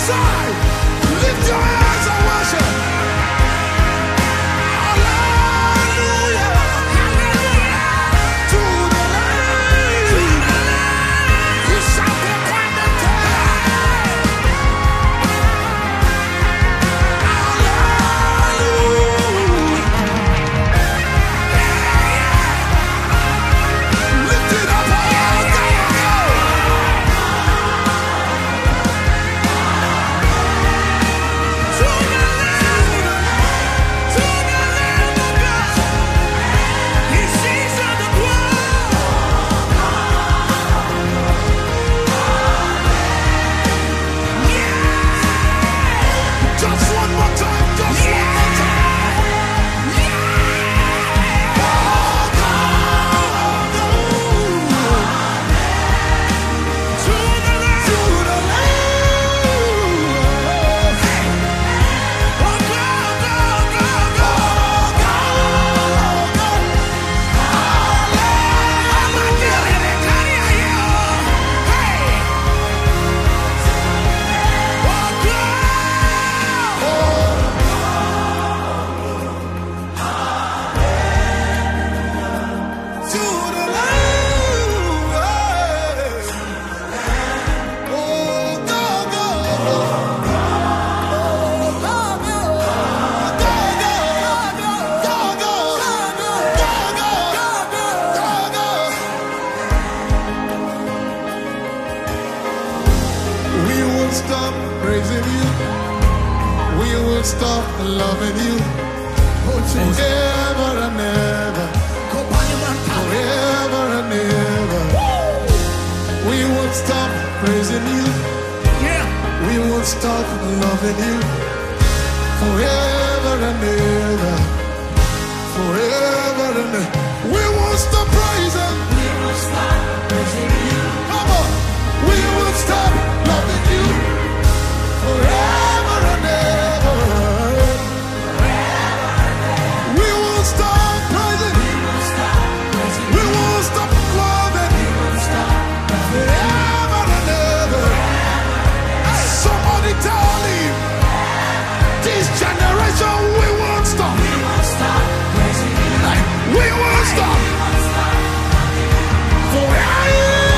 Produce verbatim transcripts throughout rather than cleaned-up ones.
side. Lift your hands and worship. Hallelujah. To the Lamb. You shall proclaim the lift it up, oh, go, go. To the Lamb, to the Lamb of God. He sees on the throne. Yeah. Just one more time, just one more time. Yeah. Oh, go, go. To the Lamb, to the Lamb. Oh, go, go, go, go, go, go. I'm a dealer that carry you. Hey. Oh, go. To the Lamb. Oh, go, go. We won't stop praising you. We won't stop loving you. Forever and ever. Forever and ever. We won't stop praising you. We won't stop loving you. Forever and ever. Forever and ever. We won't stop praising. We won't stop praising you. Come on. We won't stop loving you. Forever and ever. We won't stop praising. We won't stop praising. We won't stop loving. We won't stop forever and ever. Somebody tell him, this generation we won't stop. We won't stop praising you. We won't stop. Forever.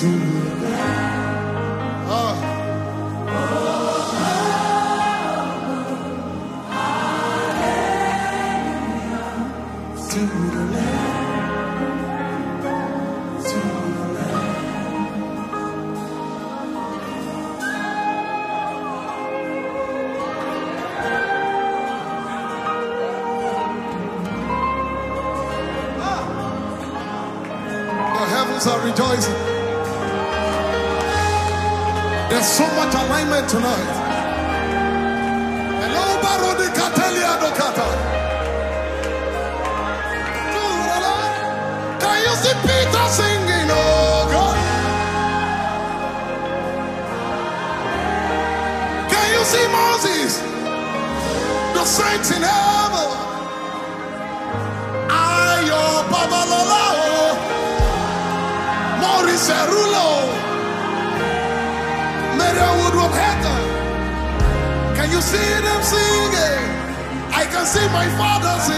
Ah. To the Lamb, to the Lamb. Ah. The heavens are rejoicing. There's so much alignment tonight. Hello, Barodi Catalia Docata. Can you see Peter singing? Oh God. Can you see Moses? The saints in heaven. Ayo Babalala. Maurice Rulo. Maria Woodruff Hatter. Can you see them singing? I can see my father singing.